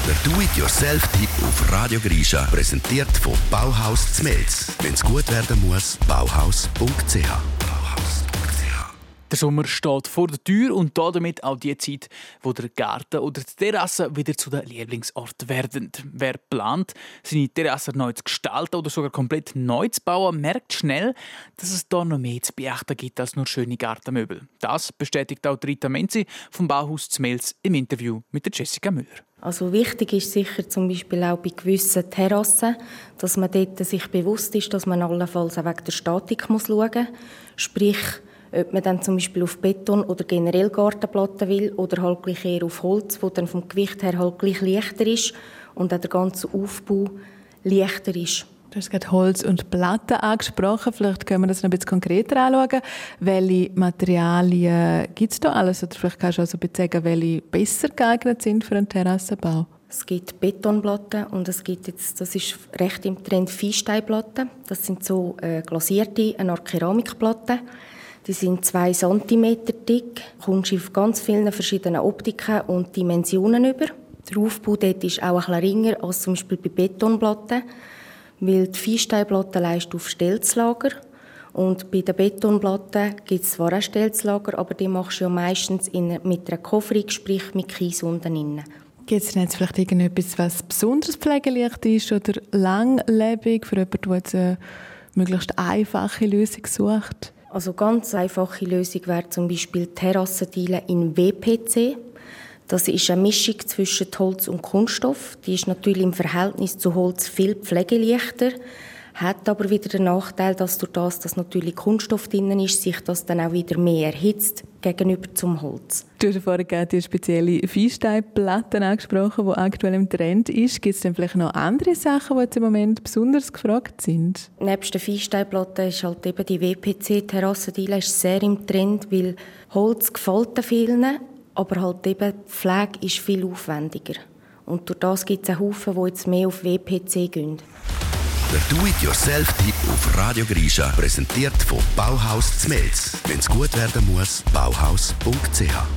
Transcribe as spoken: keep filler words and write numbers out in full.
Der Do-it-yourself-Tipp auf Radio Grisha, präsentiert von Bauhaus Zmelz. Wenn es gut werden muss, bauhaus punkt c h. Der Sommer steht vor der Tür und damit auch die Zeit, wo der Garten oder die Terrasse wieder zu den Lieblingsorten werden. Wer plant, seine Terrasse neu zu gestalten oder sogar komplett neu zu bauen, merkt schnell, dass es da noch mehr zu beachten gibt als nur schöne Gartenmöbel. Das bestätigt auch Rita Menzi vom Bauhaus Zmelz im Interview mit der Jessica Müller. Also wichtig ist sicher zum Beispiel auch bei gewissen Terrassen, dass man dort sich bewusst ist, dass man allenfalls auch wegen der Statik muss schauen muss. Sprich, ob man dann zum Beispiel auf Beton oder generell Gartenplatten will oder halt gleich eher auf Holz, wo dann vom Gewicht her halt gleich leichter ist und auch der ganze Aufbau leichter ist. Du hast gerade Holz und Platten angesprochen. Vielleicht können wir das noch ein bisschen konkreter anschauen. Welche Materialien gibt es da alles? Oder vielleicht kannst du also sagen, welche besser geeignet sind für einen Terrassenbau? Es gibt Betonplatten und es gibt jetzt, das ist recht im Trend, Feinsteinplatten. Das sind so äh, glasierte, eine Art Keramikplatten. Die sind zwei Zentimeter dick, kommst auf ganz vielen verschiedenen Optiken und Dimensionen über. Der Aufbau dort ist auch ein bisschen ringer als zum Beispiel bei Betonplatten, weil die Feinsteinplatte leistet auf Stelzlager und bei den Betonplatten gibt es zwar auch Stelzlager, aber die machst du ja meistens in, mit einer Kofferung, sprich mit Kies unten drin. Gibt es denn jetzt vielleicht irgendetwas, was besonders pflegeleicht ist oder langlebig für jemanden, der jetzt eine möglichst einfache Lösung sucht? Also ganz einfache Lösung wäre zum Beispiel Terrassendiele in W P C. Das ist eine Mischung zwischen Holz und Kunststoff. Die ist natürlich im Verhältnis zu Holz viel pflegeleichter, hat aber wieder den Nachteil, dass durch das, dass natürlich Kunststoff drin ist, sich das dann auch wieder mehr erhitzt gegenüber zum Holz. Du hast vorhin gerade die spezielle Feinsteinplatte angesprochen, die aktuell im Trend ist. Gibt es denn vielleicht noch andere Sachen, die jetzt im Moment besonders gefragt sind? Nebst der Feinsteinplatte ist halt eben die W P C-Terrassendiele sehr im Trend, weil Holz gefällt vielen, aber halt eben die Pflege ist viel aufwendiger. Und durch das gibt es einen Haufen, die jetzt mehr auf W P C gehen. Der Do-it-yourself-Tipp auf Radio Grisha, präsentiert von Bauhaus Zmelz. Wenn es gut werden muss, bauhaus punkt c h.